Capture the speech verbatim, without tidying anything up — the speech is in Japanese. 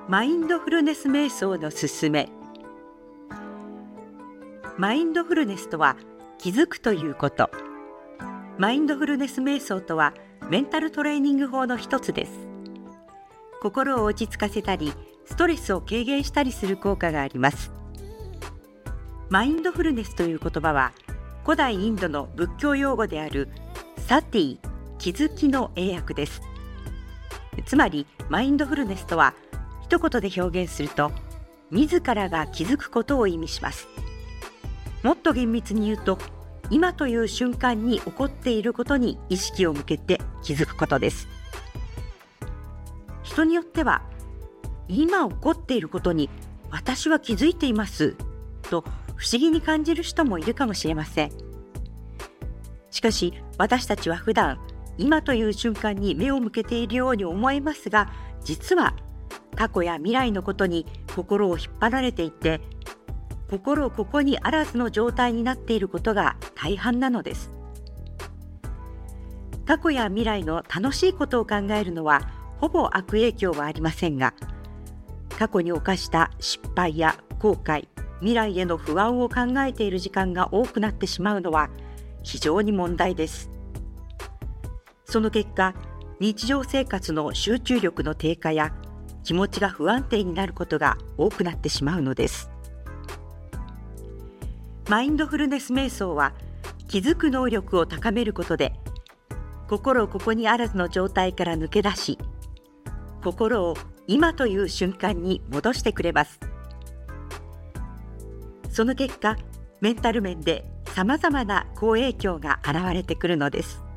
マインドフルネス瞑想のすすめ。マインドフルネスとは気づくということ。マインドフルネス瞑想とはメンタルトレーニング法の一つです。心を落ち着かせたりストレスを軽減したりする効果があります。マインドフルネスという言葉は古代インドの仏教用語であるサティ、気づきの英訳です。つまりマインドフルネスとは一言で表現すると自らが気づくことを意味します。もっと厳密に言うと今という瞬間に起こっていることに意識を向けて気づくことです。人によっては今起こっていることに私は気づいていますと不思議に感じる人もいるかもしれません。しかし私たちは普段今という瞬間に目を向けているように思えますが、実は過去や未来のことに心を引っ張られていて、心ここにあらずの状態になっていることが大半なのです。過去や未来の楽しいことを考えるのはほぼ悪影響はありませんが、過去に犯した失敗や後悔、未来への不安を考えている時間が多くなってしまうのは非常に問題です。その結果、日常生活の集中力の低下や気持ちが不安定になることが多くなってしまうのです。マインドフルネス瞑想は気づく能力を高めることで、心をここにあらずの状態から抜け出し、心を今という瞬間に戻してくれます。その結果、メンタル面でさまざまな好影響が現れてくるのです。